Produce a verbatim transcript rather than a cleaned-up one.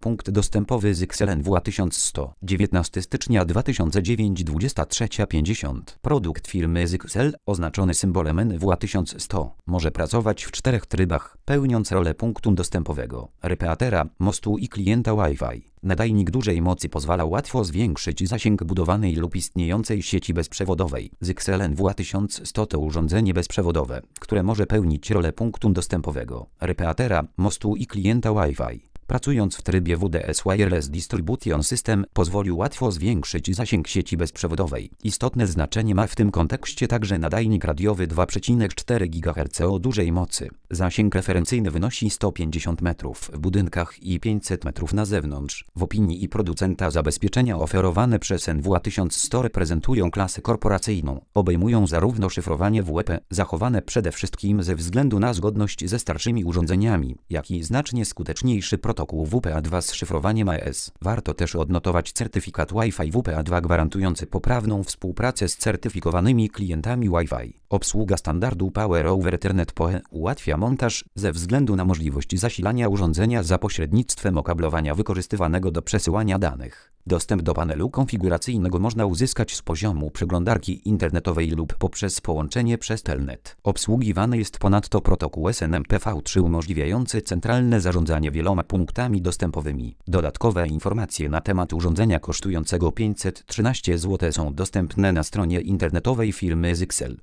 Punkt dostępowy Zyxel N W A tysiąc sto. dziewiętnastego stycznia dwa tysiące dziewiątego, dwudziesta trzecia pięćdziesiąt. Produkt firmy Zyxel, oznaczony symbolem N W A tysiąc sto, może pracować w czterech trybach, pełniąc rolę punktu dostępowego, repeatera, mostu i klienta Wi-Fi. Nadajnik dużej mocy pozwala łatwo zwiększyć zasięg budowanej lub istniejącej sieci bezprzewodowej. Zyxel N W A tysiąc sto to urządzenie bezprzewodowe, które może pełnić rolę punktu dostępowego, repeatera, mostu i klienta Wi-Fi. Pracując w trybie W D S Wireless Distribution System, pozwoli łatwo zwiększyć zasięg sieci bezprzewodowej. Istotne znaczenie ma w tym kontekście także nadajnik radiowy dwa przecinek cztery gigaherca o dużej mocy. Zasięg referencyjny wynosi sto pięćdziesiąt metrów w budynkach i pięćset metrów na zewnątrz. W opinii i producenta zabezpieczenia oferowane przez N W A tysiąc sto reprezentują klasę korporacyjną. Obejmują zarówno szyfrowanie W E P, zachowane przede wszystkim ze względu na zgodność ze starszymi urządzeniami, jak i znacznie skuteczniejszy protokół W P A dwa z szyfrowaniem A E S. Warto też odnotować certyfikat Wi-Fi W P A dwa gwarantujący poprawną współpracę z certyfikowanymi klientami Wi-Fi. Obsługa standardu Power over Ethernet P O E ułatwia montaż ze względu na możliwość zasilania urządzenia za pośrednictwem okablowania wykorzystywanego do przesyłania danych. Dostęp do panelu konfiguracyjnego można uzyskać z poziomu przeglądarki internetowej lub poprzez połączenie przez telnet. Obsługiwany jest ponadto protokół S N M P V trzy umożliwiający centralne zarządzanie wieloma punktami dostępowymi. Dodatkowe informacje na temat urządzenia kosztującego pięćset trzynaście złotych są dostępne na stronie internetowej firmy Zyxel.